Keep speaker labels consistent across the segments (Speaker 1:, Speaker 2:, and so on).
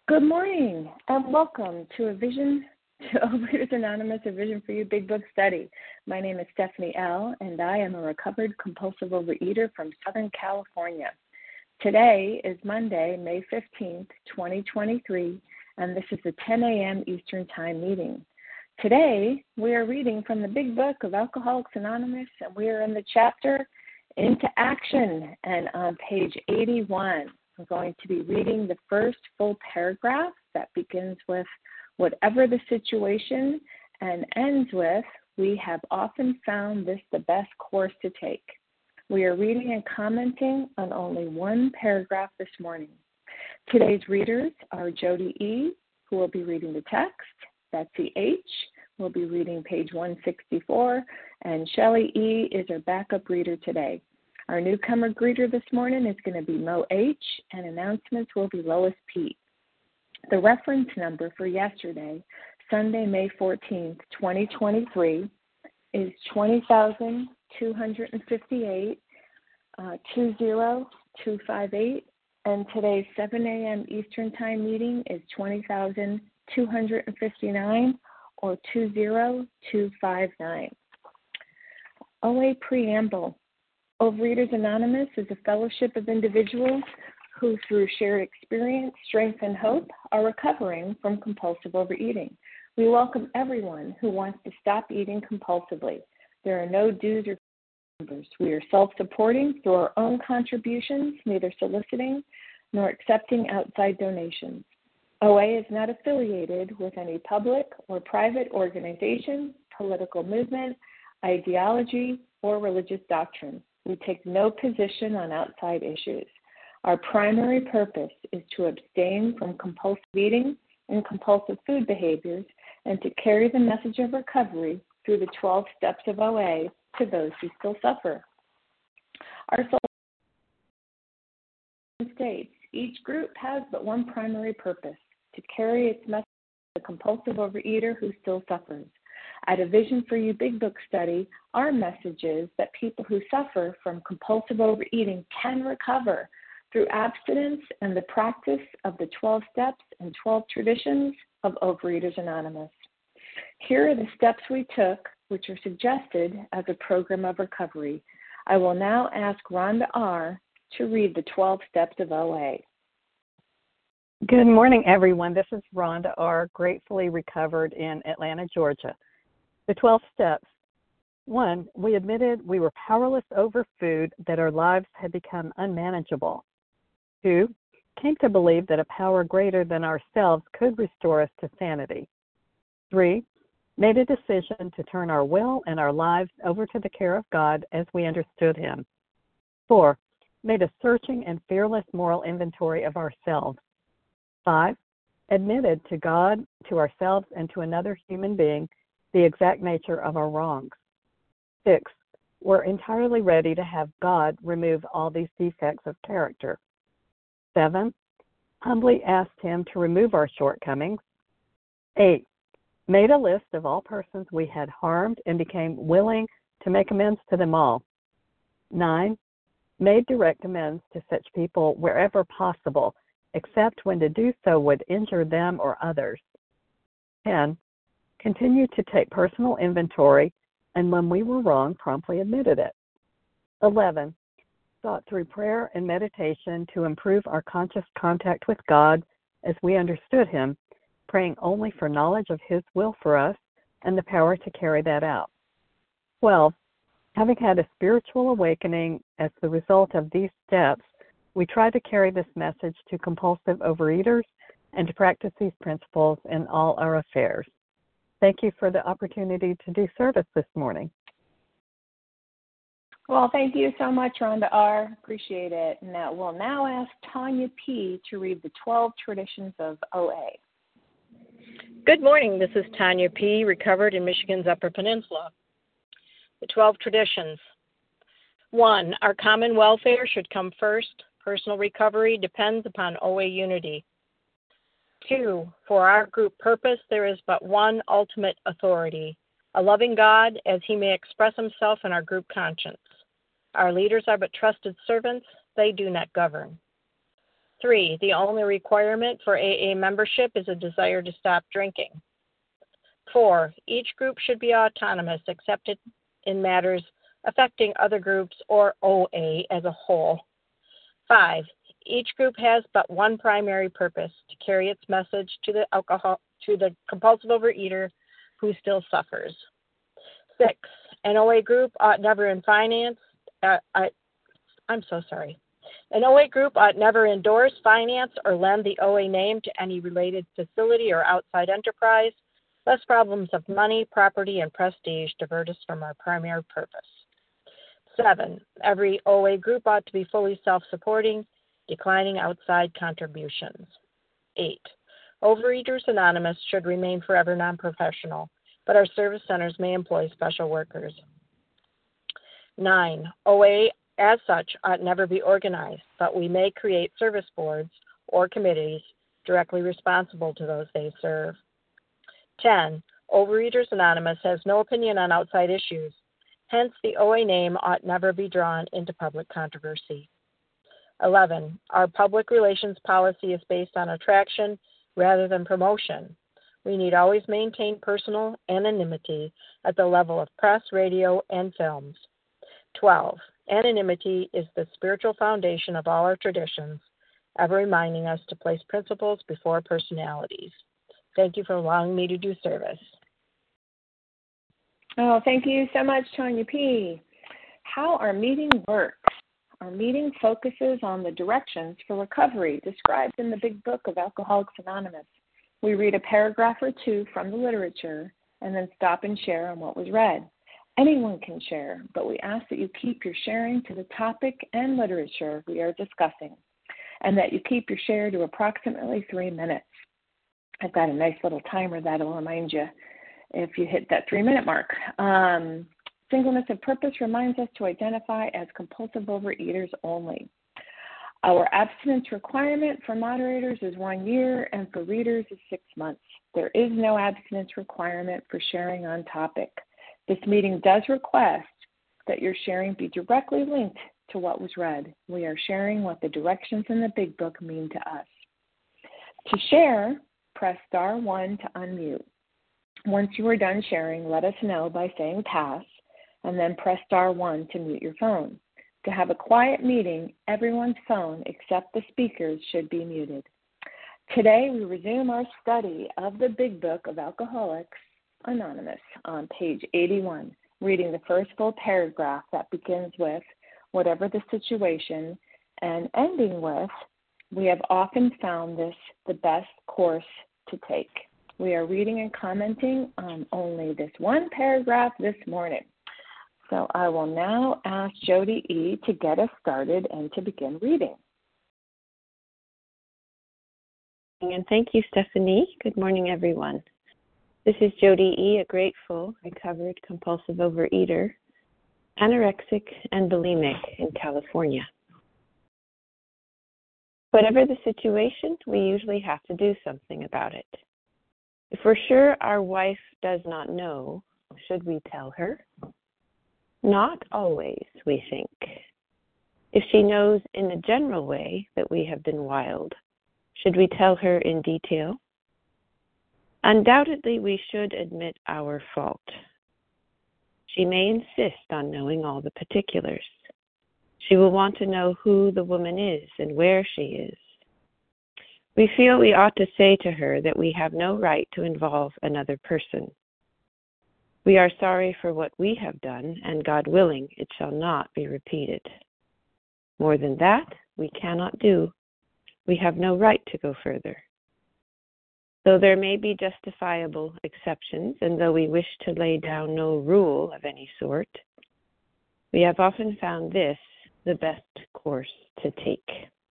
Speaker 1: Good morning and welcome to Overeaters Anonymous, a Vision for You Big Book Study. My name is Stephanie L., and I am a recovered compulsive overeater from Southern California. Today is Monday, May 15th, 2023, and this is the 10 a.m. Eastern Time meeting. Today, we are reading from the Big Book of Alcoholics Anonymous, and we are in the chapter Into Action, and on page 81. We're going to be reading the first full paragraph that begins with, whatever the situation, and ends with, we have often found this the best course to take. We are reading and commenting on only one paragraph this morning. Today's readers are Jody E., who will be reading the text, Betsy H. will be reading page 164, and Shelley E. is our backup reader today. Our newcomer greeter this morning is going to be Mo H., and announcements will be Lois P. The reference number for yesterday, Sunday, May 14th, 2023, is 20,258, 20258, and today's 7 a.m. Eastern Time meeting is 20,259, or 20259. OA Preamble. Overeaters Anonymous is a fellowship of individuals who, through shared experience, strength, and hope, are recovering from compulsive overeating. We welcome everyone who wants to stop eating compulsively. There are no dues or members. We are self-supporting through our own contributions, neither soliciting nor accepting outside donations. OA is not affiliated with any public or private organization, political movement, ideology, or religious doctrine. We take no position on outside issues. Our primary purpose is to abstain from compulsive eating and compulsive food behaviors and to carry the message of recovery through the 12 steps of OA to those who still suffer. Our soul states each group has but one primary purpose, to carry its message to the compulsive overeater who still suffers. At a Vision for You Big Book study, our message is that people who suffer from compulsive overeating can recover through abstinence and the practice of the 12 steps and 12 traditions of Overeaters Anonymous. Here are the steps we took, which are suggested as a program of recovery. I will now ask Rhonda R. to read the 12 steps of OA.
Speaker 2: Good morning, everyone. This is Rhonda R., gratefully recovered in Atlanta, Georgia. The 12 steps. 1, we admitted we were powerless over food, that our lives had become unmanageable. 2, came to believe that a power greater than ourselves could restore us to sanity. 3, made a decision to turn our will and our lives over to the care of God as we understood Him. 4, made a searching and fearless moral inventory of ourselves. 5, admitted to God, to ourselves, and to another human being the exact nature of our wrongs. 6, we're entirely ready to have God remove all these defects of character. 7, humbly asked Him to remove our shortcomings. 8, made a list of all persons we had harmed and became willing to make amends to them all. 9, made direct amends to such people wherever possible, except when to do so would injure them or others. 10, continued to take personal inventory, and when we were wrong, promptly admitted it. 11, sought through prayer and meditation to improve our conscious contact with God as we understood Him, praying only for knowledge of His will for us and the power to carry that out. 12, having had a spiritual awakening as the result of these steps, we try to carry this message to compulsive overeaters and to practice these principles in all our affairs. Thank you for the opportunity to do service this morning.
Speaker 1: Well, thank you so much, Rhonda R. Appreciate it. Now, we'll now ask Tanya P. to read the 12 traditions of OA.
Speaker 3: Good morning. This is Tanya P., recovered in Michigan's Upper Peninsula. The 12 traditions. 1, our common welfare should come first. Personal recovery depends upon OA unity. 2, for our group purpose, there is but one ultimate authority, a loving God as He may express Himself in our group conscience. Our leaders are but trusted servants, they do not govern. 3, the only requirement for AA membership is a desire to stop drinking. 4, each group should be autonomous except in matters affecting other groups or OA as a whole. 5, each group has but one primary purpose, to carry its message to the compulsive overeater who still suffers. 6, an OA group ought never An OA group ought never endorse, finance, or lend the OA name to any related facility or outside enterprise, lest problems of money, property, and prestige divert us from our primary purpose. 7, every OA group ought to be fully self-supporting, declining outside contributions. 8, Overeaters Anonymous should remain forever non-professional, but our service centers may employ special workers. 9, OA as such ought never be organized, but we may create service boards or committees directly responsible to those they serve. 10, Overeaters Anonymous has no opinion on outside issues. Hence, the OA name ought never be drawn into public controversy. 11, our public relations policy is based on attraction rather than promotion. We need always maintain personal anonymity at the level of press, radio, and films. 12, anonymity is the spiritual foundation of all our traditions, ever reminding us to place principles before personalities. Thank you for allowing me to do service.
Speaker 1: Oh, thank you so much, Tanya P. How our meeting works. Our meeting focuses on the directions for recovery described in the Big Book of Alcoholics Anonymous. We read a paragraph or two from the literature and then stop and share on what was read. Anyone can share, but we ask that you keep your sharing to the topic and literature we are discussing, and that you keep your share to approximately 3 minutes. I've got a nice little timer that'll remind you if you hit that 3-minute mark. Singleness of purpose reminds us to identify as compulsive overeaters only. Our abstinence requirement for moderators is 1 year, and for readers is 6 months. There is no abstinence requirement for sharing on topic. This meeting does request that your sharing be directly linked to what was read. We are sharing what the directions in the Big Book mean to us. To share, press star 1 to unmute. Once you are done sharing, let us know by saying pass, and then press star 1 to mute your phone. To have a quiet meeting, everyone's phone except the speakers should be muted. Today, we resume our study of the Big Book of Alcoholics Anonymous on page 81, reading the first full paragraph that begins with, whatever the situation, and ending with, we have often found this the best course to take. We are reading and commenting on only this one paragraph this morning. So I will now ask Jody E. to get us started and to begin reading.
Speaker 4: And thank you, Stephanie. Good morning, everyone. This is Jody E., a grateful, recovered, compulsive overeater, anorexic, and bulimic in California. Whatever the situation, we usually have to do something about it. If we're sure our wife does not know, should we tell her? Not always, we think. If she knows in a general way that we have been wild, should we tell her in detail? Undoubtedly, we should admit our fault. She may insist on knowing all the particulars. She will want to know who the woman is and where she is. We feel we ought to say to her that we have no right to involve another person. We are sorry for what we have done, and God willing, it shall not be repeated. More than that, we cannot do. We have no right to go further. Though there may be justifiable exceptions, and though we wish to lay down no rule of any sort, we have often found this the best course to take.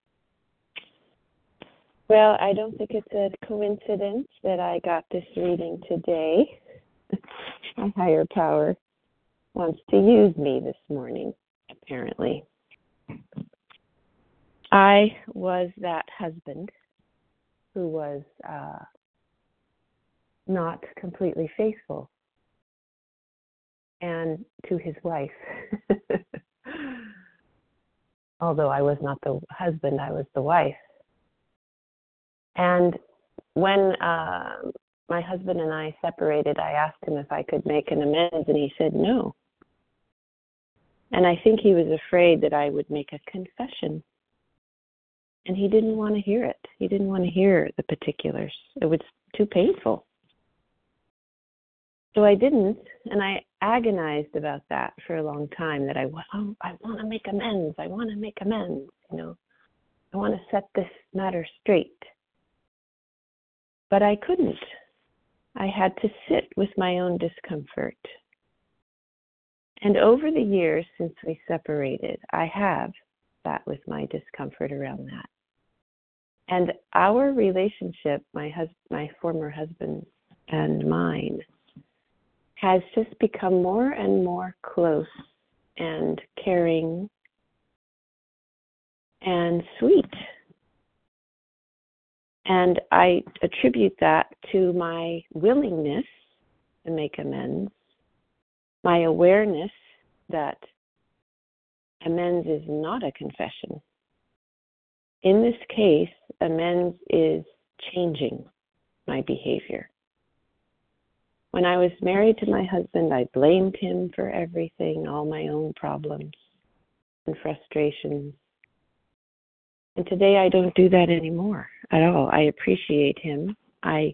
Speaker 4: Well, I don't think it's a coincidence that I got this reading today. My higher power wants to use me this morning, apparently. I was that husband who was not completely faithful and to his wife. Although I was not the husband, I was the wife. And when my husband and I separated, I asked him if I could make an amends, and he said no. And I think he was afraid that I would make a confession. And he didn't want to hear it. He didn't want to hear the particulars. It was too painful. So I didn't, and I agonized about that for a long time, that I want to make amends. I want to make amends, you know. I want to set this matter straight. But I couldn't. I had to sit with my own discomfort. And over the years since we separated, I have sat with my discomfort around that. And our relationship, my former husband and mine, has just become more and more close and caring and sweet. And I attribute that to my willingness to make amends, my awareness that amends is not a confession. In this case, amends is changing my behavior. When I was married to my husband, I blamed him for everything, all my own problems and frustrations. And today I don't do that anymore at all. I appreciate him. I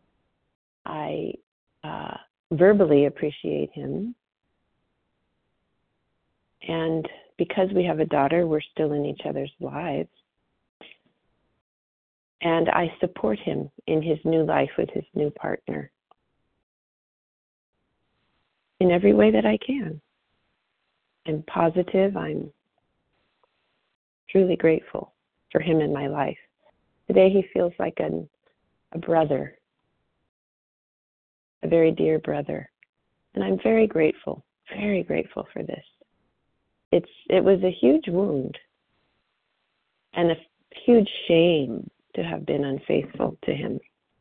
Speaker 4: verbally appreciate him. And because we have a daughter, we're still in each other's lives. And I support him in his new life with his new partner in every way that I can. I'm positive. I'm truly grateful for him in my life. Today he feels like a brother, a very dear brother. And I'm very grateful for this. It was a huge wound and a huge shame to have been unfaithful to him.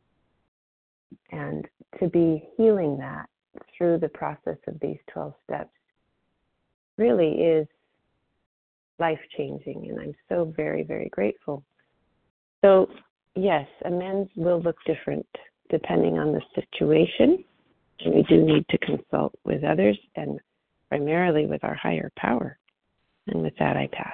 Speaker 4: And to be healing that through the process of these 12 steps really is life-changing, and I'm so very, very grateful. So, yes, amends will look different depending on the situation, and we do need to consult with others and primarily with our higher power. And with that, I pass.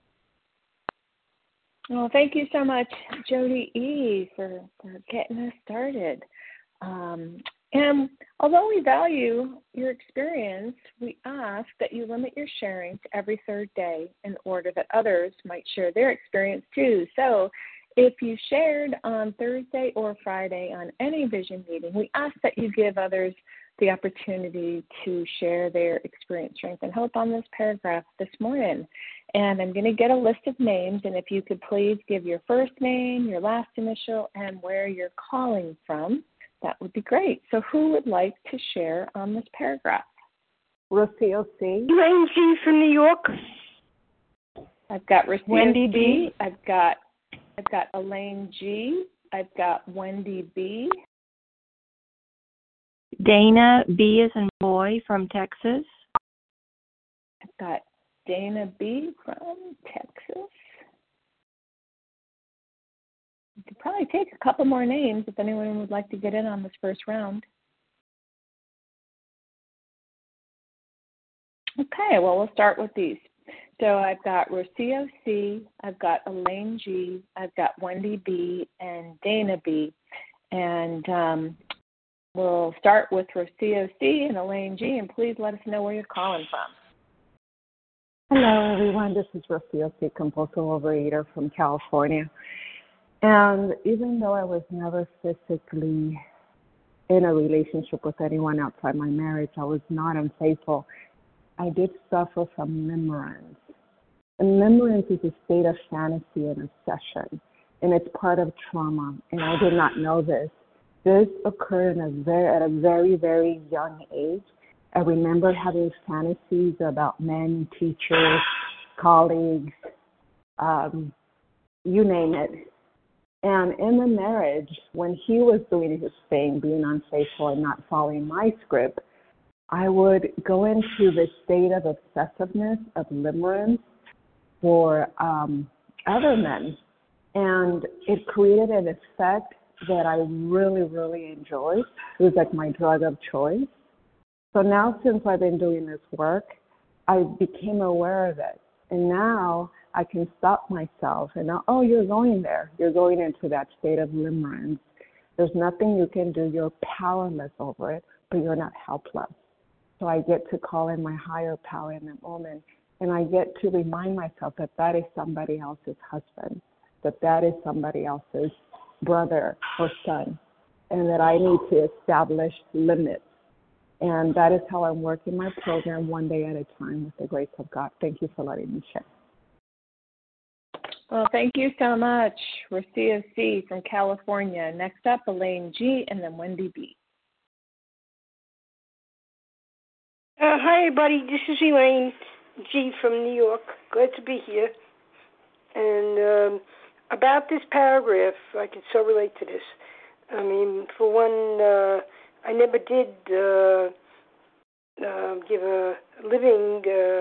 Speaker 1: Well, thank you so much, Jody E., for getting us started. And although we value your experience, we ask that you limit your sharing to every third day in order that others might share their experience too. So if you shared on Thursday or Friday on any vision meeting, we ask that you give others the opportunity to share their experience, strength, and hope on this paragraph this morning. And I'm going to get a list of names, and if you could please give your first name, your last initial, and where you're calling from, that would be great. So who would like to share on this paragraph?
Speaker 2: Rocio C.
Speaker 5: Elaine G. from New York.
Speaker 1: I've got Rocio
Speaker 5: Wendy
Speaker 1: C.
Speaker 5: B.
Speaker 1: I've got Elaine G. I've got Wendy B.
Speaker 5: Dana B. as in boy from Texas.
Speaker 1: I've got Dana B. from Texas. We could probably take a couple more names if anyone would like to get in on this first round. Okay, well, we'll start with these. So I've got Rocio C., I've got Elaine G., I've got Wendy B., and Dana B. And we'll start with Rocio C. and Elaine G., and please let us know where you're calling from.
Speaker 2: Hello, everyone. This is Rocio C., compulsive overeater from California. And even though I was never physically in a relationship with anyone outside my marriage, I was not unfaithful. I did suffer from limerence. And limerence is a state of fantasy and obsession, and it's part of trauma. And I did not know this. This occurred at a very, very young age. I remember having fantasies about men, teachers, colleagues, you name it. And in the marriage, when he was doing his thing, being unfaithful and not following my script, I would go into the state of obsessiveness, of limerence for other men.
Speaker 6: And it created an effect that I really, really enjoyed. It was like my drug of choice. So now since I've been doing this work, I became aware of it. And now I can stop myself and now, oh, you're going there. You're going into that state of limerence. There's nothing you can do. You're powerless over it, but you're not helpless. So I get to call in my higher power in that moment. And I get to remind myself that that is somebody else's husband, that that is somebody else's brother or son, and that I need to establish limits. And that is how I'm working my program one day at a time with the grace of God. Thank you for letting me share.
Speaker 1: Well, thank you so much. Rosia C. from California. Next up, Elaine G. and then Wendy B.
Speaker 7: Hi, everybody. This is Elaine G. from New York. Glad to be here. And about this paragraph, I can so relate to this. I mean, for one, I never did give a living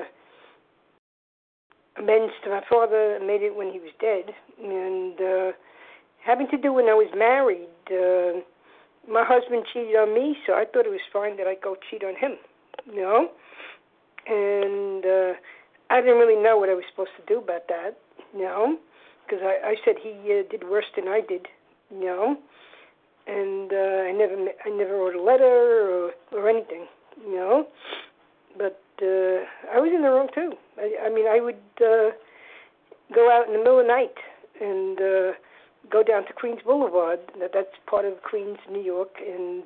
Speaker 7: amends to my father. I made it when he was dead. And having to do when I was married, my husband cheated on me, so I thought it was fine that I go cheat on him, you know? And I didn't really know what I was supposed to do about that, you know? Because I said he did worse than I did, you know? And I never wrote a letter or anything, you know. But I was in the wrong too. I mean, I would go out in the middle of the night and go down to Queens Boulevard. That's part of Queens, New York, and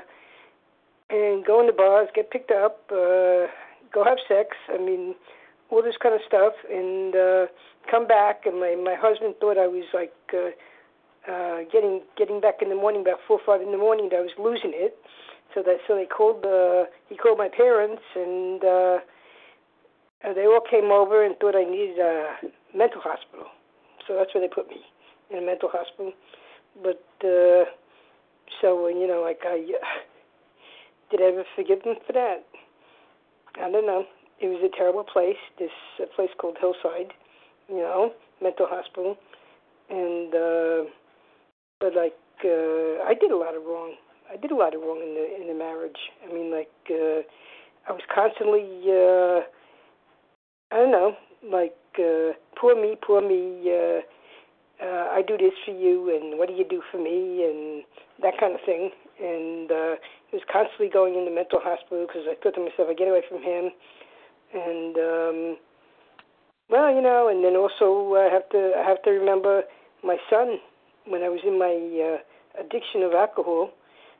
Speaker 7: go in the bars, get picked up, go have sex. I mean, all this kind of stuff, and come back. And my husband thought I was like. Getting back in the morning about 4 or 5 in the morning, that I was losing it. So they called he called my parents, and they all came over and thought I needed a mental hospital. So that's where they put me, in a mental hospital. But so you know, like did I ever forgive them for that? I don't know. It was a terrible place. This place called Hillside, you know, mental hospital, and. But like I did a lot of wrong. I did a lot of wrong in the marriage. I mean, like I was constantly I don't know, like poor me. I do this for you, and what do you do for me, and that kind of thing. And he was constantly going into mental hospital because I thought to myself, I get away from him. And well, you know, and then also I have to remember my son. When I was in my addiction of alcohol,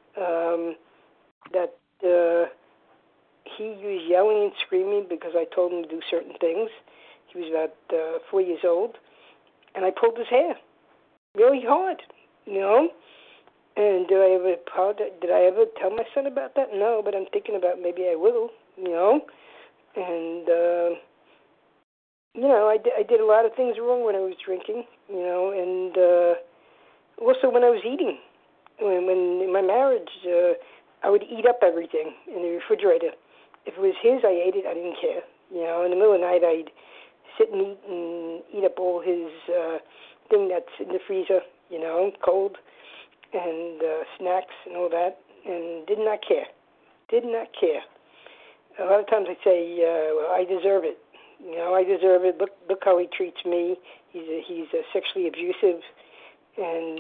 Speaker 7: that he was yelling and screaming because I told him to do certain things. He was about 4 years old, and I pulled his hair really hard, you know. And did I ever tell my son about that? No, but I'm thinking about maybe I will, you know. And you know, I did a lot of things wrong when I was drinking, you know, and also when I was eating. When in my marriage, I would eat up everything in the refrigerator. If it was his, I ate it. I didn't care. You know, in the middle of the night, I'd sit and eat up all his thing that's in the freezer, you know, cold, and snacks and all that, and did not care. Did not care. A lot of times I'd say, well, I deserve it. You know, I deserve it. Look how he treats me. He's sexually abusive. And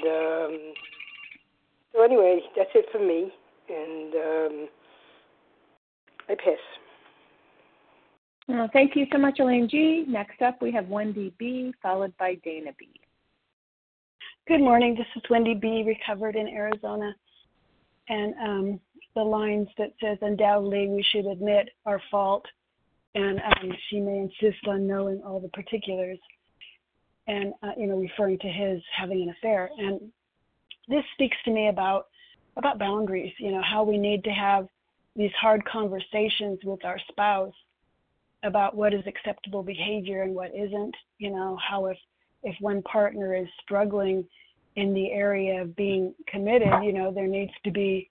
Speaker 7: so anyway, that's it for me, and I pass.
Speaker 1: Well, thank you so much, Elaine G. Next up, we have Wendy B., followed by Dana B.
Speaker 8: Good morning. This is Wendy B., recovered in Arizona. And the lines that says, undoubtedly we should admit our fault, and she may insist on knowing all the particulars. And, you know, referring to his having an affair. And this speaks to me about boundaries, you know, how we need to have these hard conversations with our spouse about what is acceptable behavior and what isn't, you know, how if one partner is struggling in the area of being committed, you know, there needs to be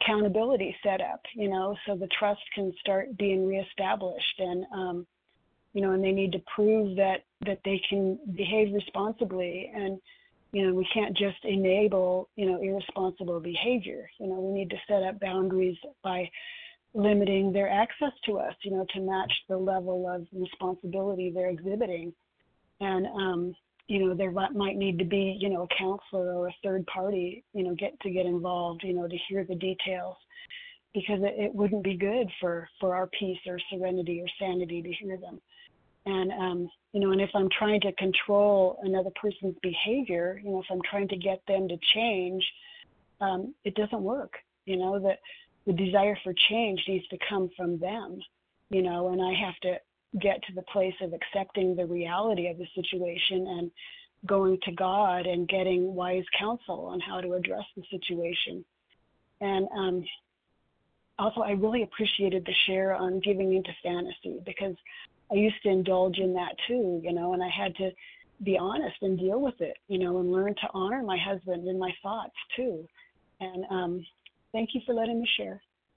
Speaker 8: accountability set up, you know, so the trust can start being reestablished. And and they need to prove that they can behave responsibly. And, we can't just enable, irresponsible behavior. We need to set up boundaries by limiting their access to us, to match the level of responsibility they're exhibiting. And, there might need to be, a counselor or a third party, get involved, to hear the details, because it wouldn't be good for our peace or serenity or sanity to hear them. And, and if I'm trying to control another person's behavior, if I'm trying to get them to change, it doesn't work. That the desire for change needs to come from them, and I have to get to the place of accepting the reality of the situation and going to God and getting wise counsel on how to address the situation. And also, I really appreciated the share on giving into fantasy, because I used to indulge in that too, and I had to be honest and deal with it, and learn to honor my husband and my thoughts too. And thank you for letting me share.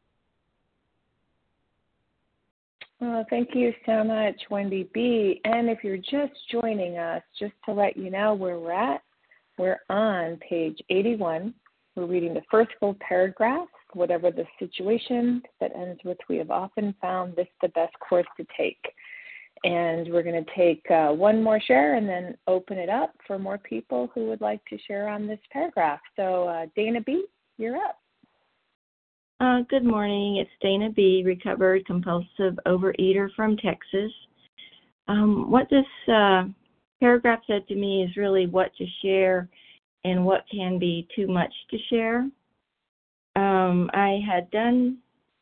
Speaker 1: Well, thank you so much, Wendy B. And if you're just joining us, just to let you know where we're at, we're on page 81. We're reading the first full paragraph. Whatever the situation that ends with, we have often found this the best course to take. And we're going to take one more share and then open it up for more people who would like to share on this paragraph. So Dana B., you're up.
Speaker 5: Good morning. It's Dana B., recovered compulsive overeater from Texas. What this paragraph said to me is really what to share and what can be too much to share. I had done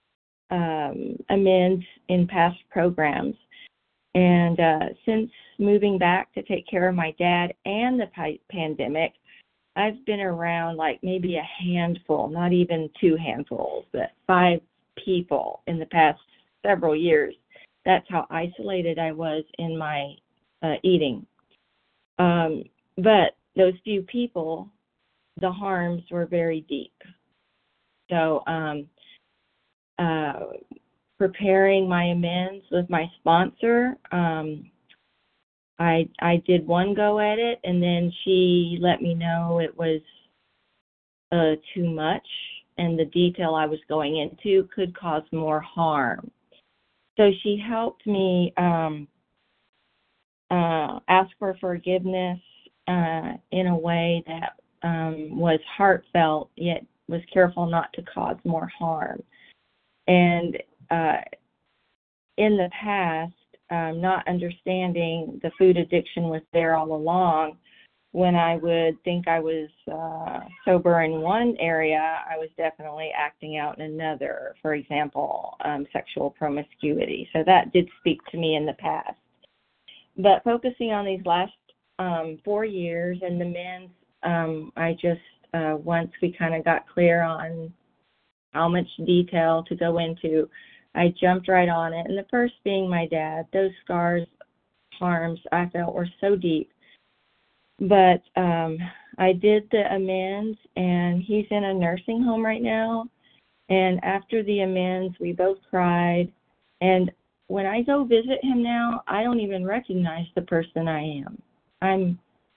Speaker 5: amends in past programs, and since moving back to take care of my dad and the pandemic, I've been around like maybe a handful, not even 2 handfuls, but 5 people in the past several years. That's how isolated I was in my eating. But those few people, the harms were very deep. So preparing my amends with my sponsor, I did one go at it, and then she let me know it was too much, and the detail I was going into could cause more harm. So she helped me ask for forgiveness in a way that was heartfelt, yet was careful not to cause more harm. And in the past, not understanding the food addiction was there all along. When I would think I was sober in one area, I was definitely acting out in another. For example, sexual promiscuity. So that did speak to me in the past. But focusing on these last 4 years and the men's, I just, once we kind of got clear on how much detail to go into, I jumped right on it. And the first being my dad. Those scars, harms I felt were so deep. But I did the amends, and he's in a nursing home right now. And after the amends, we both cried. And when I go visit him now, I don't even recognize the person I am.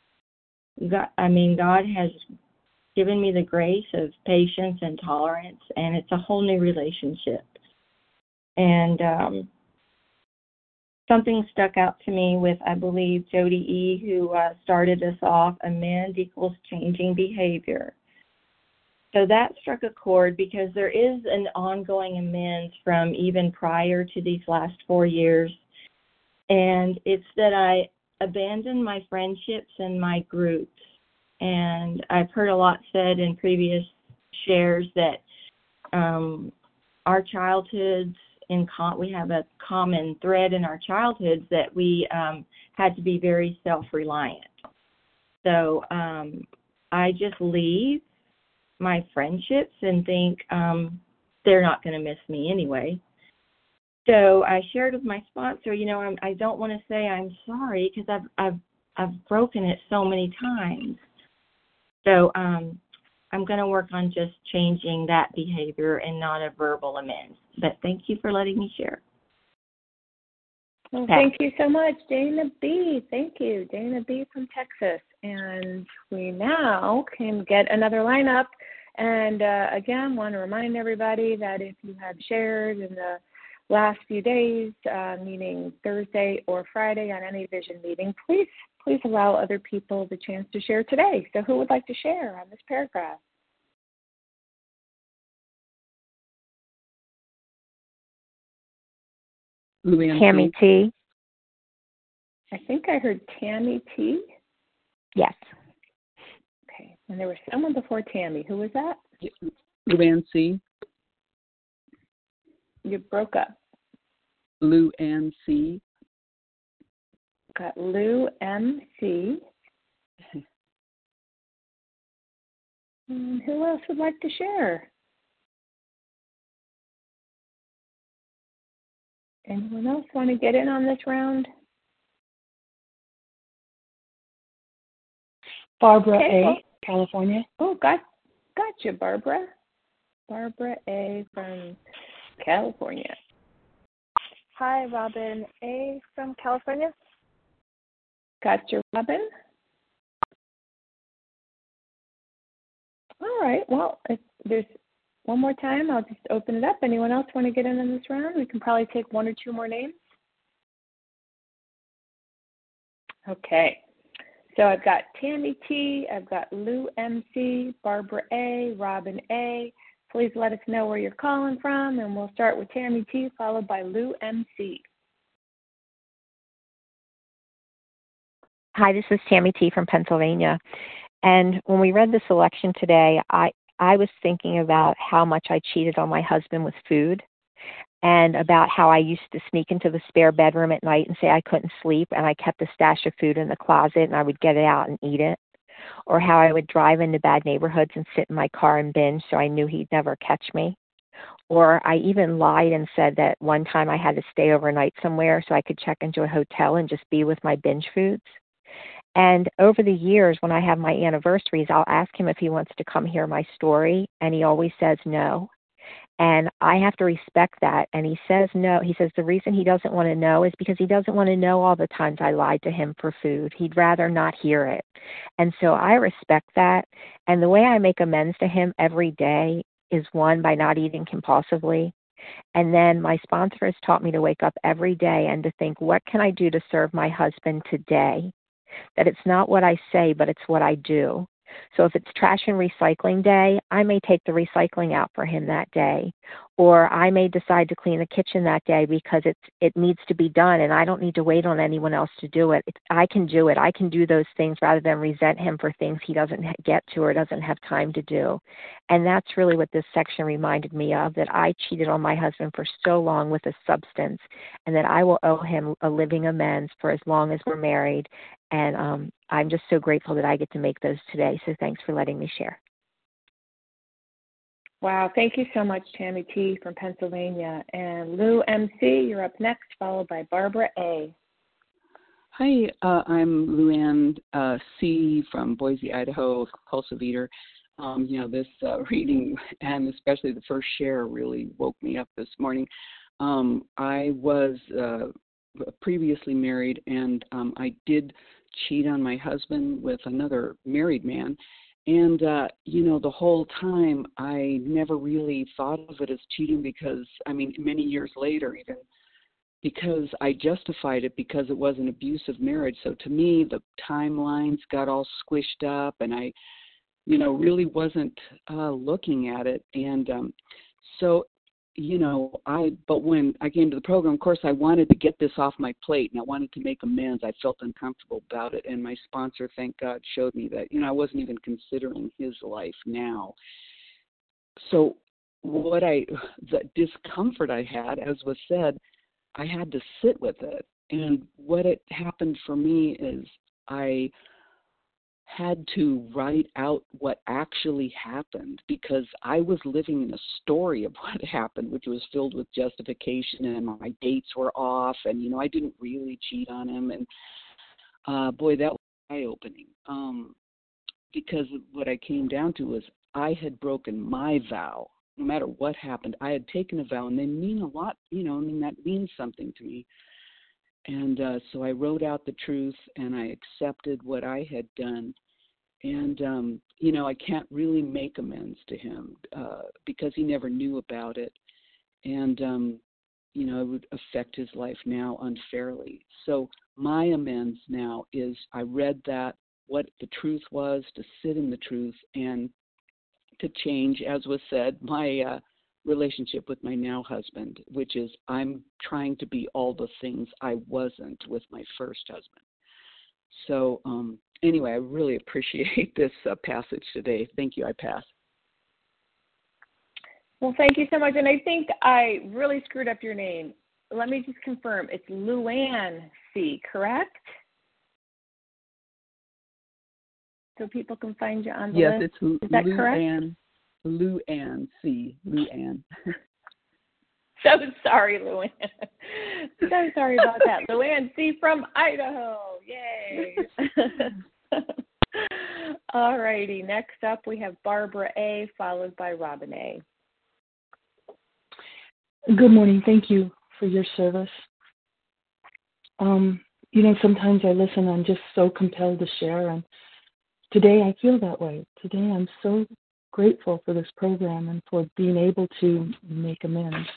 Speaker 5: God has given me the grace of patience and tolerance, and it's a whole new relationship. And something stuck out to me with, I believe, Jody E., who started us off, amend equals changing behavior. So that struck a chord because there is an ongoing amends from even prior to these last 4 years. And it's that I abandoned my friendships and my groups. And I've heard a lot said in previous shares that our childhoods, we have a common thread in our childhoods that we had to be very self-reliant. So I just leave my friendships and think they're not going to miss me anyway. So I shared with my sponsor, I don't want to say I'm sorry because I've broken it so many times. So I'm going to work on just changing that behavior and not a verbal amends. But thank you for letting me share.
Speaker 1: Well, thank you so much, Dana B. Thank you, Dana B. from Texas. And we now can get another lineup. And again, want to remind everybody that if you have shared in the last few days, meaning Thursday or Friday on any vision meeting, please allow other people the chance to share today. So who would like to share on this paragraph?
Speaker 9: Tammy T.
Speaker 1: I think I heard Tammy T.
Speaker 9: Yes.
Speaker 1: Okay. And there was someone before Tammy. Who was that?
Speaker 10: Luann C.
Speaker 1: You broke up.
Speaker 10: Luann C.
Speaker 1: Got Lou M.C. And who else would like to share? Anyone else want to get in on this round?
Speaker 8: Barbara A., California.
Speaker 1: Oh, gotcha, Barbara. Barbara A. from California.
Speaker 11: Hi, Robin A. from California.
Speaker 1: Gotcha, Robin. All right. Well, if there's one more time, I'll just open it up. Anyone else want to get in on this round? We can probably take one or two more names. Okay. So I've got Tammy T, I've got Lou MC, Barbara A, Robin A. Please let us know where you're calling from, and we'll start with Tammy T, followed by Lou MC.
Speaker 9: Hi, this is Tammy T. from Pennsylvania. And when we read the selection today, I was thinking about how much I cheated on my husband with food, and about how I used to sneak into the spare bedroom at night and say I couldn't sleep, and I kept a stash of food in the closet and I would get it out and eat it. Or how I would drive into bad neighborhoods and sit in my car and binge so I knew he'd never catch me. Or I even lied and said that one time I had to stay overnight somewhere so I could check into a hotel and just be with my binge foods. And over the years, when I have my anniversaries, I'll ask him if he wants to come hear my story, and he always says no. And I have to respect that. And he says no. He says the reason he doesn't want to know is because he doesn't want to know all the times I lied to him for food. He'd rather not hear it. And so I respect that. And the way I make amends to him every day is, one, by not eating compulsively. And then my sponsor has taught me to wake up every day and to think, what can I do to serve my husband today? That it's not what I say, but it's what I do. So if it's trash and recycling day, I may take the recycling out for him that day. Or I may decide to clean the kitchen that day because it needs to be done and I don't need to wait on anyone else to do it. I can do it. I can do those things rather than resent him for things he doesn't get to or doesn't have time to do. And that's really what this section reminded me of, that I cheated on my husband for so long with a substance, and that I will owe him a living amends for as long as we're married. And I'm just so grateful that I get to make those today. So thanks for letting me share.
Speaker 1: Wow. Thank you so much, Tammy T. from Pennsylvania. And Lou MC, you're up next, followed by Barbara A.
Speaker 10: Hi, I'm Luann C. from Boise, Idaho, compulsive eater. This reading, and especially the first share, really woke me up this morning. I was previously married, and I did cheat on my husband with another married man. And, the whole time I never really thought of it as cheating because, many years later even, because I justified it because it was an abusive marriage. So to me, the timelines got all squished up, and I, really wasn't looking at it. And but when I came to the program, of course, I wanted to get this off my plate, and I wanted to make amends. I felt uncomfortable about it, and my sponsor, thank God, showed me that, I wasn't even considering his life now. So the discomfort I had, as was said, I had to sit with it. And what it happened for me is I had to write out what actually happened, because I was living in a story of what happened, which was filled with justification, and my dates were off, and, I didn't really cheat on him. And, that was eye-opening, because what I came down to was I had broken my vow. No matter what happened, I had taken a vow, and they mean a lot, that means something to me. And so I wrote out the truth, and I accepted what I had done. And, I can't really make amends to him because he never knew about it. And, it would affect his life now unfairly. So my amends now is I read that, what the truth was, to sit in the truth, and to change, as was said, my relationship with my now husband, which is I'm trying to be all the things I wasn't with my first husband. So anyway, I really appreciate this passage today. Thank you. I pass.
Speaker 1: Well, thank you so much. And I think I really screwed up your name. Let me just confirm. It's Luann C., correct? So people can find you on the
Speaker 10: list.
Speaker 1: Yes,
Speaker 10: it's
Speaker 1: Is that correct?
Speaker 10: Luann C. Luann.
Speaker 1: So sorry, Luann. So sorry about that. Luann C. from Idaho. Yay. All righty. Next up, we have Barbara A., followed by Robin A.
Speaker 12: Good morning. Thank you for your service. Sometimes I listen, I'm just so compelled to share, and today I feel that way. Today I'm so grateful for this program and for being able to make amends.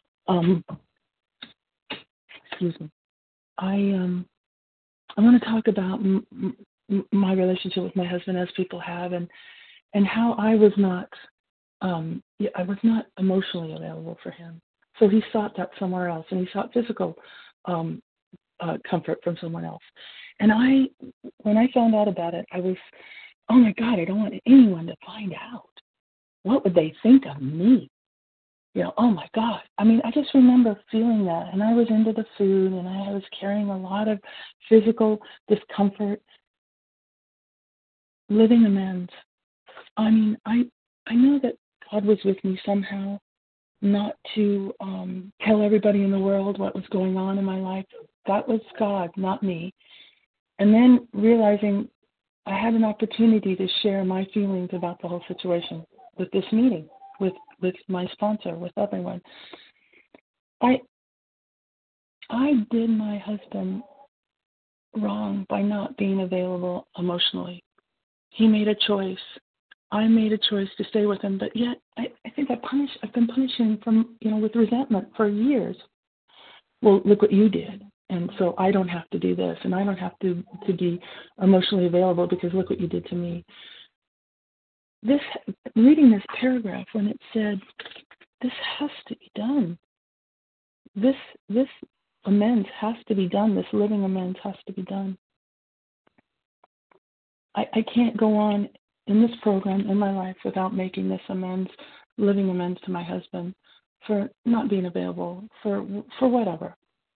Speaker 12: Excuse me. I want to talk about my relationship with my husband, as people have, and how I was not emotionally available for him. So he sought that somewhere else, and he sought physical comfort from someone else. And when I found out about it, I was, oh my God, I don't want anyone to find out. What would they think of me? Oh my God. I mean, I just remember feeling that, and I was into the food, and I was carrying a lot of physical discomfort. Living amends. I mean, I know that God was with me somehow, not to tell everybody in the world what was going on in my life. That was God, not me. And then realizing I had an opportunity to share my feelings about the whole situation with this meeting, with my sponsor, with everyone. I did my husband wrong by not being available emotionally. He made a choice. I made a choice to stay with him, but yet I think I've been punishing him with resentment for years. Well, look what you did. And so I don't have to do this, and I don't have to be emotionally available because look what you did to me. Reading this paragraph when it said, this has to be done. This amends has to be done. This living amends has to be done. I can't go on in this program in my life without making this amends, living amends to my husband for not being available, for whatever.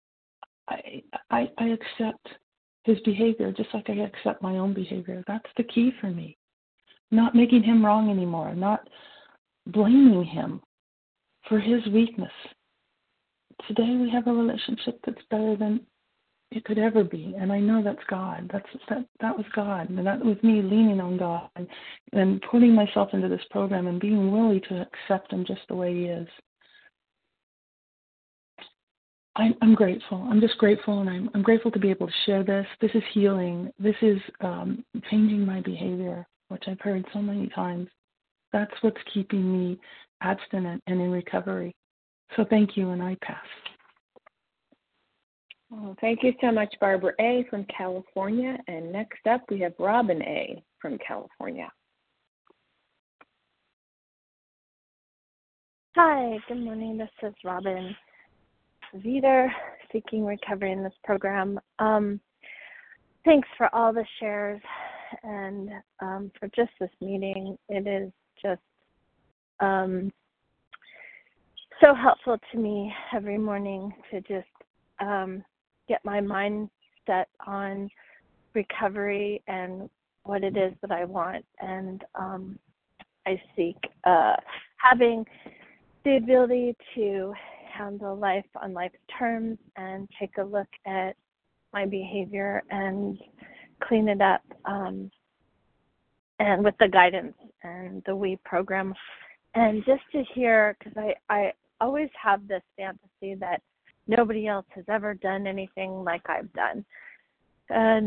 Speaker 12: I accept his behavior just like I accept my own behavior. That's the key for me. Not making him wrong anymore, not blaming him for his weakness. Today we have a relationship that's better than it could ever be, and I know that's God. That was God, and that was me leaning on God and putting myself into this program and being willing to accept him just the way he is. I'm grateful. I'm just grateful, and I'm grateful to be able to share this. This is healing. This is changing my behavior, which I've heard so many times. That's what's keeping me abstinent and in recovery. So thank you, and I pass.
Speaker 1: Well, thank you so much, Barbara A. from California. And next up, we have Robin A. from California.
Speaker 11: Hi, good morning. This is Robin Veeder, seeking recovery in this program. Thanks for all the shares and for just this meeting. It is just so helpful to me every morning to just get my mind set on recovery and what it is that I want. And I seek having the ability to handle life on life's terms and take a look at my behavior and clean it up, and with the guidance and the WE program. And just to hear, because I always have this fantasy that nobody else has ever done anything like I've done. And,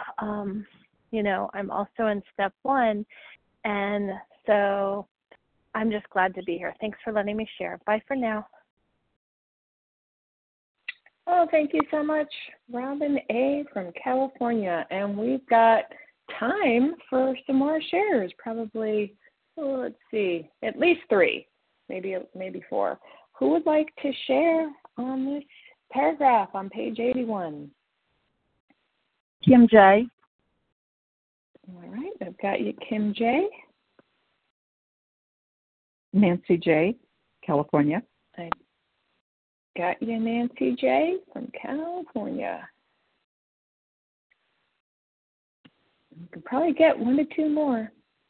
Speaker 11: I'm also in step 1. And so I'm just glad to be here. Thanks for letting me share. Bye for now.
Speaker 1: Oh, thank you so much, Robin A. from California. And we've got time for some more shares, probably, let's see, at least 3, maybe 4. Who would like to share on this paragraph on page 81?
Speaker 2: Kim J.
Speaker 1: All right, I've got you, Kim J.
Speaker 13: Nancy J., California.
Speaker 1: I got you, Nancy J. from California. You could probably get 1 to 2 more.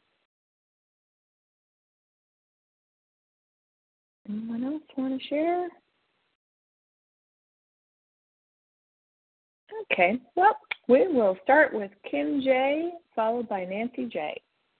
Speaker 1: Anyone else want to share? Okay, well, we will start with Kim J., followed by Nancy J.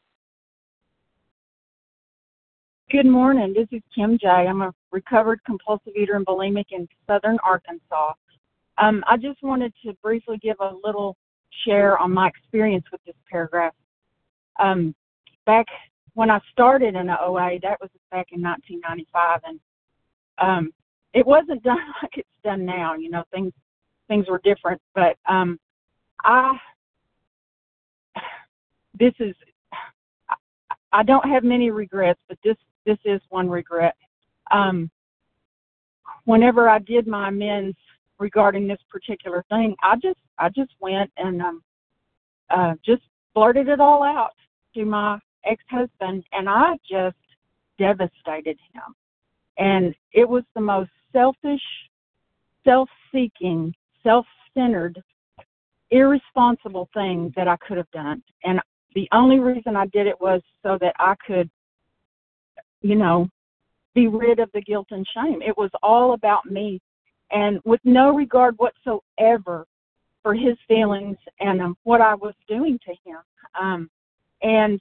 Speaker 2: Good morning. This is Kim J. I'm a recovered compulsive eater and bulimic in southern Arkansas. I just wanted to briefly give a little share on my experience with this paragraph. Back when I started in the OA, that was back in 1995, and it wasn't done like it's done now. Things were different, but I don't have many regrets, but this is one regret. Whenever I did my amends regarding this particular thing, I just went and just blurted it all out to my ex-husband, and I just devastated him. And it was the most selfish, self-seeking, self-centered, irresponsible thing that I could have done. And the only reason I did it was so that I could, be rid of the guilt and shame. It was all about me, and with no regard whatsoever for his feelings and what I was doing to him. And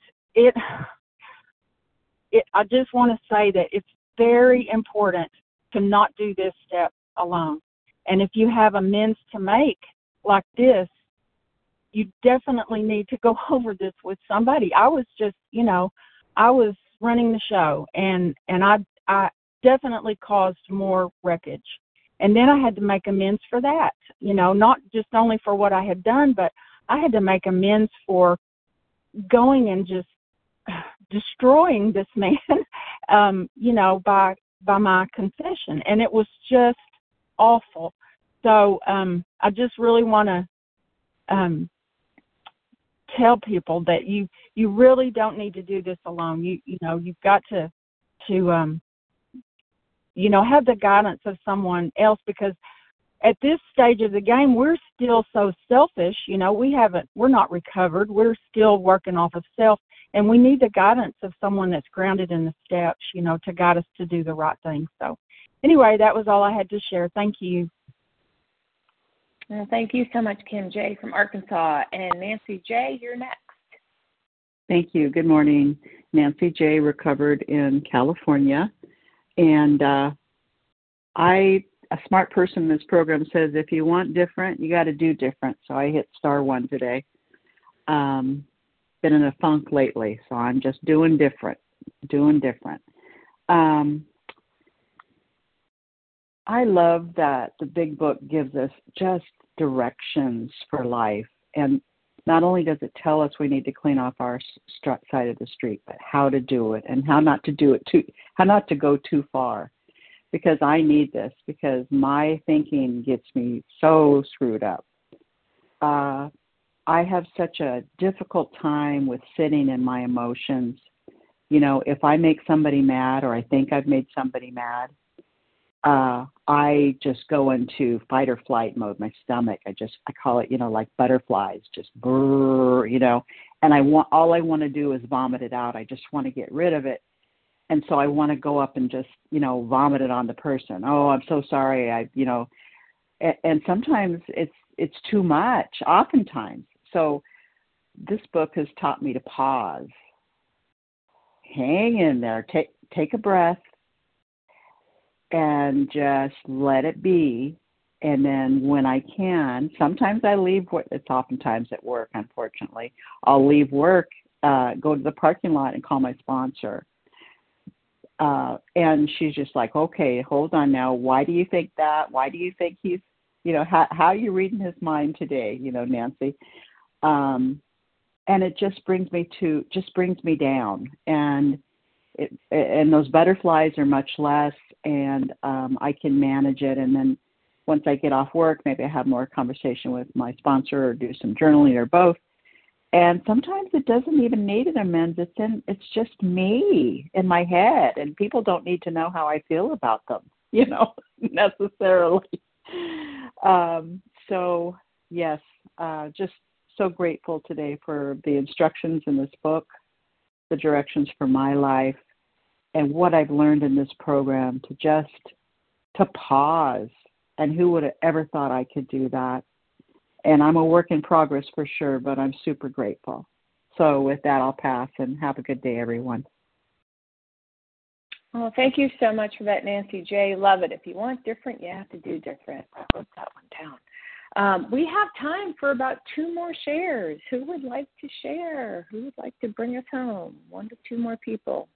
Speaker 2: I just want to say that it's very important to not do this step alone. And if you have amends to make like this, you definitely need to go over this with somebody. I was just, I was running the show, and I definitely caused more wreckage. And then I had to make amends for that, not just only for what I had done, but I had to make amends for going and just destroying this man, by my confession. And it was just awful. So I just really want to tell people that you really don't need to do this alone. You've got to have the guidance of someone else, because at this stage of the game, we're still so selfish. We're not recovered. We're still working off of self, and we need the guidance of someone that's grounded in the steps, to guide us to do the right thing. So anyway, that was all I had to share. Thank you.
Speaker 1: Well, thank you so much, Kim J. from Arkansas. And Nancy J., you're next.
Speaker 13: Thank you. Good morning. Nancy J., recovered in California. And a smart person in this program says, if you want different, you got to do different. So I hit star 1 today. Been in a funk lately, so I'm just doing different. I love that the big book gives us just directions for life. And not only does it tell us we need to clean off our side of the street, but how to do it and how not to go too far. Because I need this, because my thinking gets me so screwed up. I have such a difficult time with sitting in my emotions. If I make somebody mad, or I think I've made somebody mad, I just go into fight or flight mode. My stomach, I call it, like butterflies, just brrr, and all I want to do is vomit it out. I just want to get rid of it. And so I want to go up and just, vomit it on the person. Oh, I'm so sorry. And sometimes it's too much, oftentimes. So this book has taught me to pause, hang in there, take a breath, and just let it be, And then when I can, sometimes I leave work. It's oftentimes at work, unfortunately. I'll leave work, go to the parking lot and call my sponsor. And she's just like, okay, hold on now. Why do you think that? Why do you think he's, how are you reading his mind today, Nancy? And it just brings me down. And those butterflies are much less, and I can manage it. And then once I get off work, maybe I have more conversation with my sponsor or do some journaling or both. And sometimes it doesn't even need an amends. It's just me in my head, and people don't need to know how I feel about them, necessarily. So yes, just so grateful today for the instructions in this book, the directions for my life, and what I've learned in this program to pause. And who would have ever thought I could do that? And I'm a work in progress for sure, but I'm super grateful. So with that, I'll pass, and have a good day, everyone.
Speaker 1: Well, thank you so much for that, Nancy J. Love it. If you want different, you have to do different. I wrote that one down. We have time for about 2 more shares. Who would like to share? Who would like to bring us home? 1 to 2 more people.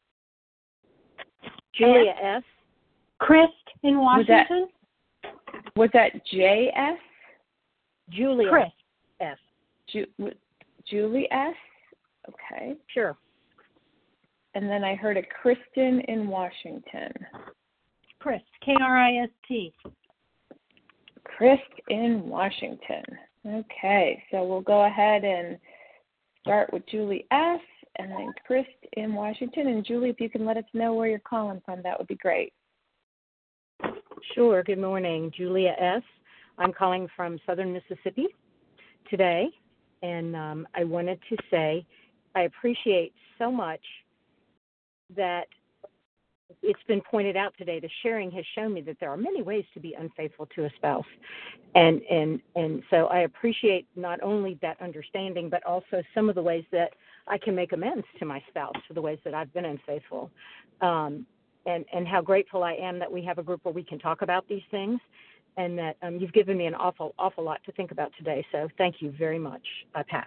Speaker 3: Julia S.
Speaker 14: Chris in Washington.
Speaker 1: Was that J.S.?
Speaker 3: Julia
Speaker 14: Chris
Speaker 3: S.
Speaker 1: Julie S.? Okay.
Speaker 3: Sure.
Speaker 1: And then I heard a Kristen in Washington.
Speaker 14: Chris, K-R-I-S-T.
Speaker 1: Chris in Washington. Okay, so we'll go ahead and start with Julie S. and then Chris in Washington. And Julie, if you can let us know where you're calling from, that would be great.
Speaker 3: Sure. Good morning. Julia S. I'm calling from southern Mississippi today, and I wanted to say I appreciate so much that it's been pointed out today. The sharing has shown me that there are many ways to be unfaithful to a spouse, and so I appreciate not only that understanding, but also some of the ways that I can make amends to my spouse for the ways that I've been unfaithful. And how grateful I am that we have a group where we can talk about these things, and that you've given me an awful lot to think about today. So thank you very much. I pass.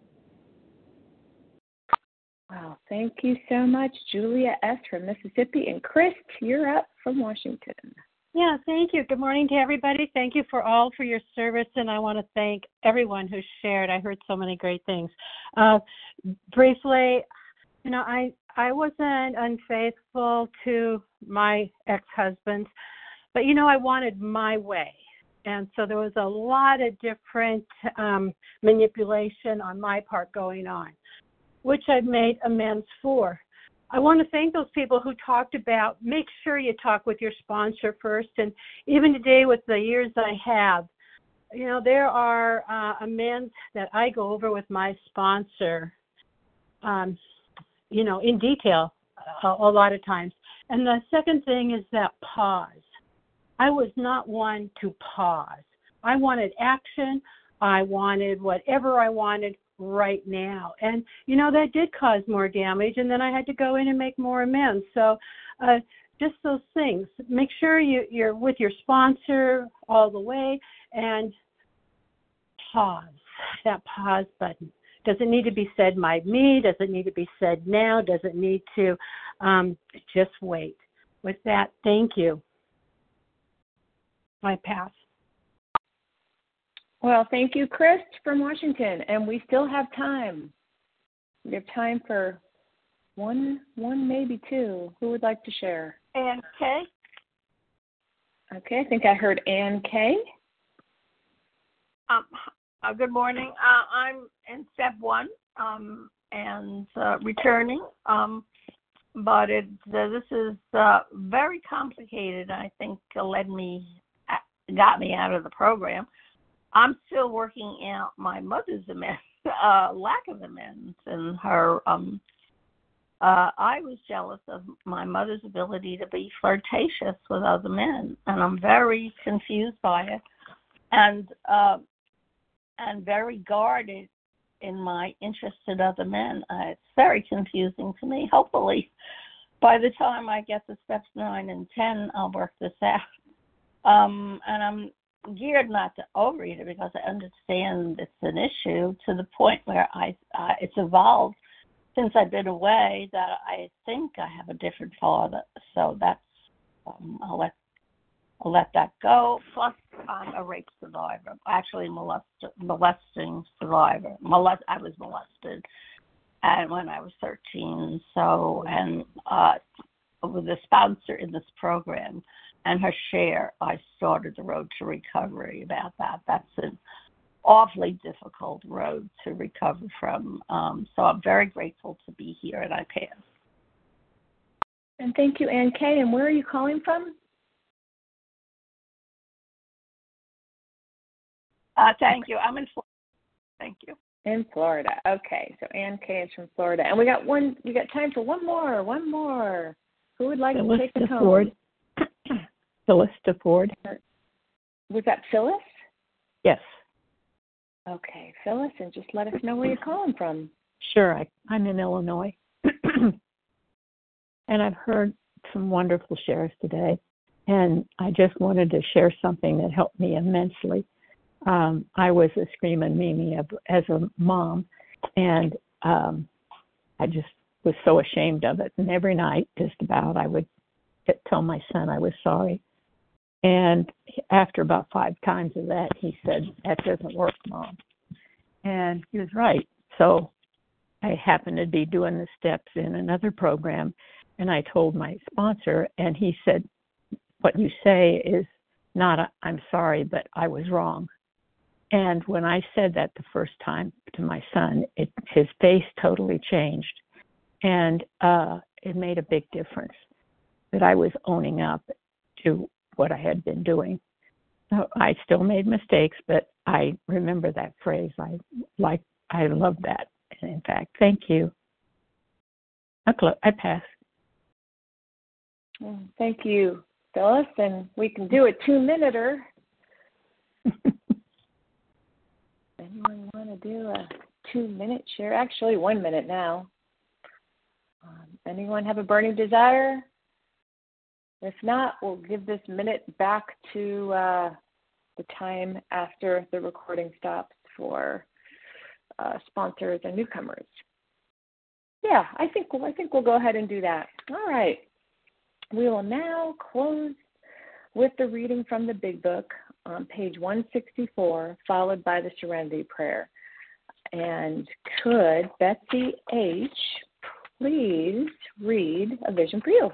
Speaker 1: Wow, thank you so much, Julia S. from Mississippi. And Chris, you're up from Washington.
Speaker 14: Yeah, thank you. Good morning to everybody. Thank you for your service, and I want to thank everyone who shared. I heard so many great things. Briefly, I wasn't unfaithful to my ex-husband, but, I wanted my way. And so there was a lot of different manipulation on my part going on, which I've made amends for. I want to thank those people who talked about make sure you talk with your sponsor first. And even today with the years I have, there are amends that I go over with my sponsor in detail a lot of times. And the second thing is that pause. I was not one to pause. I wanted action. I wanted whatever I wanted right now. And, that did cause more damage, and then I had to go in and make more amends. So just those things. Make sure you're with your sponsor all the way, and pause, that pause button. Does it need to be said by me? Does it need to be said now? Does it need to just wait? With that, thank you. I pass.
Speaker 1: Well, thank you, Chris from Washington. And we still have time. We have time for one, maybe 2. Who would like to share?
Speaker 15: Ann K.
Speaker 1: Okay, I think I heard Ann K.
Speaker 15: Good morning. I'm in step 1 and returning, but this is very complicated. I think got me out of the program. I'm still working out my mother's amends, lack of amends, and her. I was jealous of my mother's ability to be flirtatious with other men, and I'm very confused by it, and very guarded in my interest in other men. It's very confusing to me. Hopefully, by the time I get to steps 9 and 10, I'll work this out. And geared not to overeat it because I understand it's an issue to the point where it's evolved since I've been away that I think I have a different father. So that's I'll let that go. Plus, I'm a rape survivor, actually molesting survivor. I was molested, and when I was 13. So, and with the sponsor in this program and her share, I started the road to recovery about that. That's an awfully difficult road to recover from. So I'm very grateful to be here, and I pass.
Speaker 1: And thank you, Ann Kay. And where are you calling from?
Speaker 15: Thank you. I'm in Florida. Thank you.
Speaker 1: In Florida. Okay. So Ann Kay is from Florida. And we got time for one more. Who would like to take the home?
Speaker 2: Ford. Phyllis DeFord.
Speaker 1: Was that Phyllis?
Speaker 2: Yes.
Speaker 1: Okay, Phyllis, and just let us know where you're calling from.
Speaker 2: Sure. I'm in Illinois. And I've heard some wonderful shares today. And I just wanted to share something that helped me immensely. I was a screaming Mimi as a mom, and I just was so ashamed of it. And every night, just about, I would tell my son I was sorry. And after about 5 times of that, he said, "That doesn't work, Mom." And he was right. So I happened to be doing the steps in another program, and I told my sponsor, and he said, "What you say is not I'm sorry, but I was wrong." And when I said that the first time to my son, his face totally changed. And it made a big difference that I was owning up to what I had been doing. So I still made mistakes, but I remember that phrase. I love that. And in fact, thank you. I pass.
Speaker 1: Well, thank you, Phyllis. And we can do a 2-minuter. Anyone want to do a 2-minute share? Actually, 1 minute now. Anyone have a burning desire? If not, we'll give this minute back to the time after the recording stops for sponsors and newcomers. Yeah, I think we'll go ahead and do that. All right. We will now close with the reading from the Big Book on page 164, followed by the Serenity Prayer. And could Betsy H. please read A Vision for You?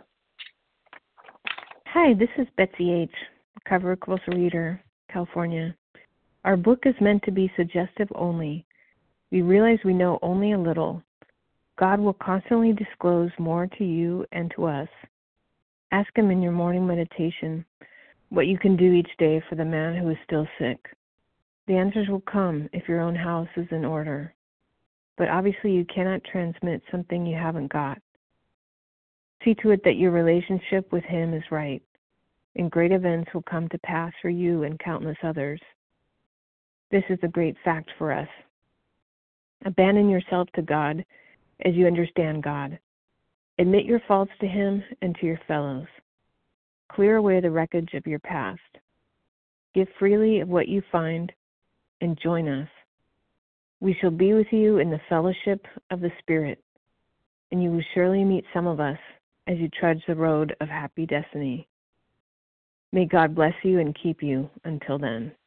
Speaker 4: Hi, this is Betsy H., Recovered Compulsive Reader, California. Our book is meant to be suggestive only. We realize we know only a little. God will constantly disclose more to you and to us. Ask Him in your morning meditation what you can do each day for the man who is still sick. The answers will come if your own house is in order. But obviously you cannot transmit something you haven't got. See to it that your relationship with Him is right, and great events will come to pass for you and countless others. This is a great fact for us. Abandon yourself to God as you understand God. Admit your faults to Him and to your fellows. Clear away the wreckage of your past. Give freely of what you find and join us. We shall be with you in the fellowship of the Spirit, and you will surely meet some of us as you trudge the road of happy destiny. May God bless you and keep you until then.